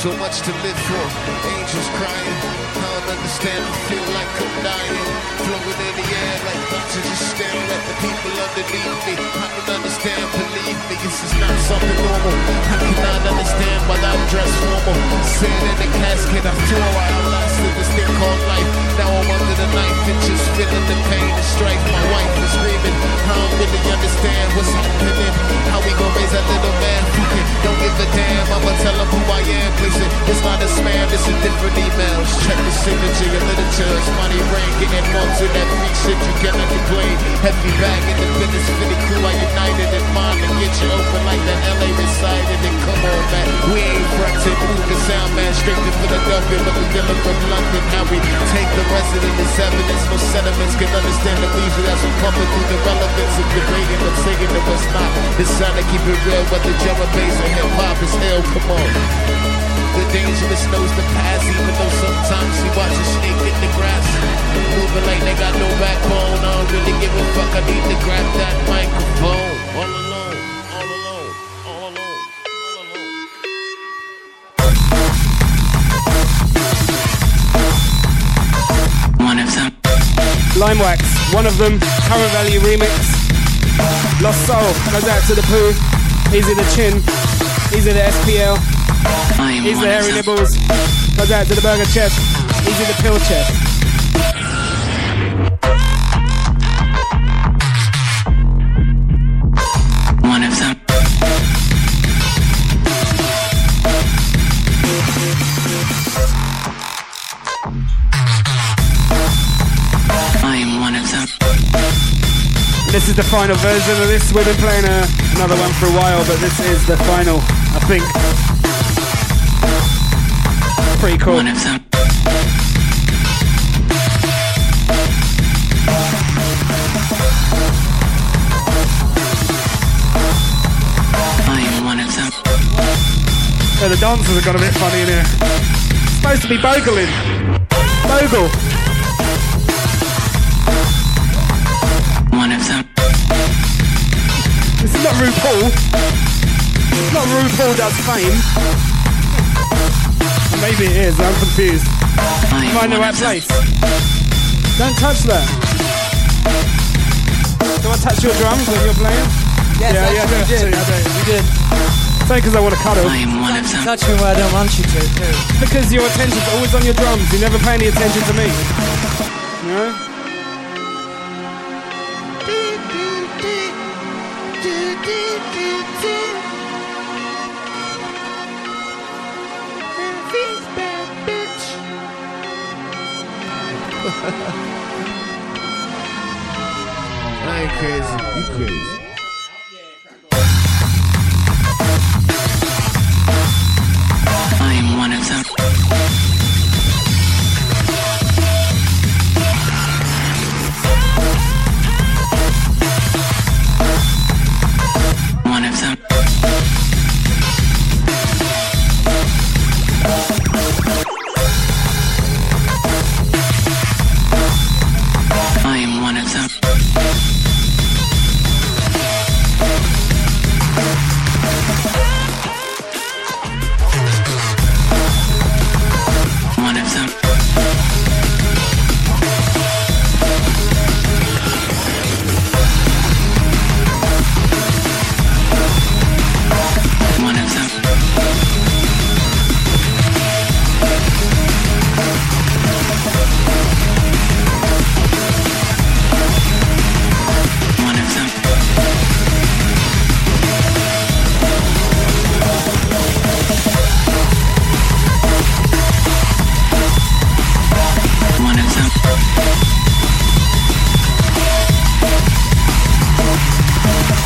So much to live for, angels crying. I don't understand, I feel like I'm dying. Floating in the air like bugs just staring at the people underneath me. I don't understand, believe me, this is not something normal. I cannot understand why I'm dressed formal. Sitting in the casket, I feel I outlasted this thing called life. Now I'm under the knife and just feeling the pain and strife. My wife is screaming, I don't really understand what's happening. How we gon' raise that little man? Fuck it, don't give a damn. I'ma tell him who I am. Listen, it's not a spam, it's a different emails. Check the signature, your literature. It's money rain, getting marks in that freak shit. You cannot complain. Heavy bag in the business, for the crew are united in mind to get you open like that LA recited. And come on, man, we ain't frontin'. Move the sound, man, straight to Philadelphia, but we're dealing from London. How we take the resident as evidence, no sentiments can understand the music that's pumping through the relevance of debating what's singing and what's not. It's time to keep it real, but the drum and bass and hip hop is hell. Come on. The dangerous knows the past, even though sometimes you watch a snake in the grass. Moving like they got no backbone. I don't really give a fuck, I need to grab that microphone. All alone, all alone, all alone, all alone. One of them. Limewax, one of them. Current Value remix. Lost Soul goes out to the Pooh. Easy the Chin. Easy the SPL. Easy the Hairy Nibbles. Goes out to the Burger Chest. Easy the Pill Chest. One of them. I am one of them. This is the final version of this. We've been playing another one for a while, but this is the final, I think. Pretty cool. One of them. I am one of them. So the dancers have got a bit funny in here. It's supposed to be bogling. Bogle. One of them. This is not RuPaul. It's not RuPaul does fame. Or maybe it is, I'm confused. Am I in the right place? Don't touch that. Do I touch your drums when you're playing? Yes, yeah, I do. You did. You did. It's only because I want to cuddle. I am one of them. Touch me where I don't want you to, too. Because your attention's always on your drums. You never pay any attention to me. You know? I ain't crazy, you crazy.